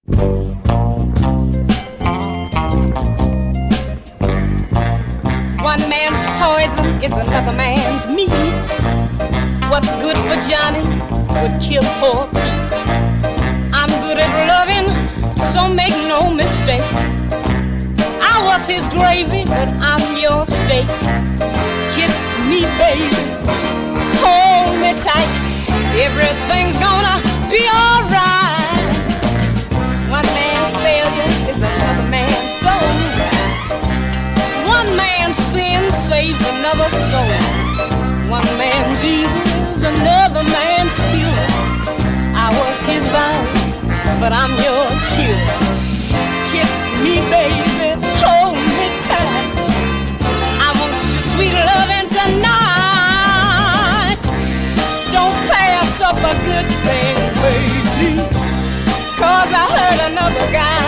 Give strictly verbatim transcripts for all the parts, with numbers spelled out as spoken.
One man's poison is another man's meat. What's good for Johnny would kill poor Pete. I'm good at loving, so make no mistake. I was his gravy, but I'm your steak. Kiss me, baby, hold me tight. Everything's gonna be alright. One man's failure is another man's goal. One man's sin saves another soul. One man's evil is another man's cure. I was his vice, but I'm your cure. Kiss me, baby, hold me tight. I want your sweet loving tonight. Don't pass up a good thing, baby, 'cause I heard another guy.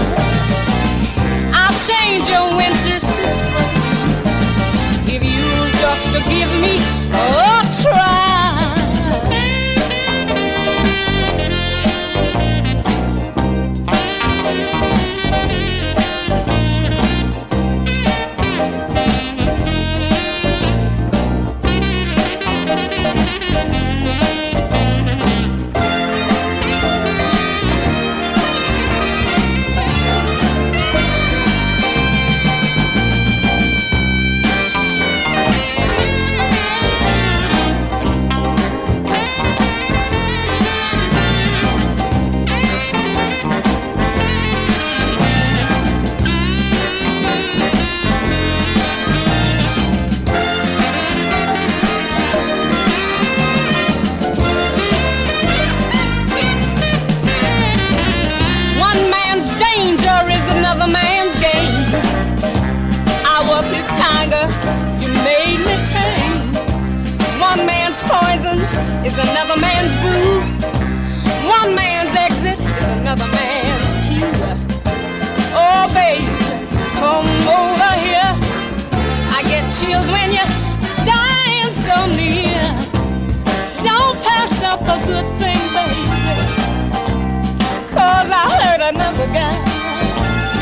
I'll change your winters to spring if you'll just give me a try. Is another man's brew. One man's exit is another man's cue. Oh, baby, come over here. I get chills when you stand so near. Don't pass up a good thing, baby, 'cause I heard another guy.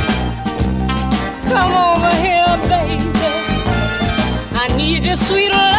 Come over here, baby, I need your sweet love.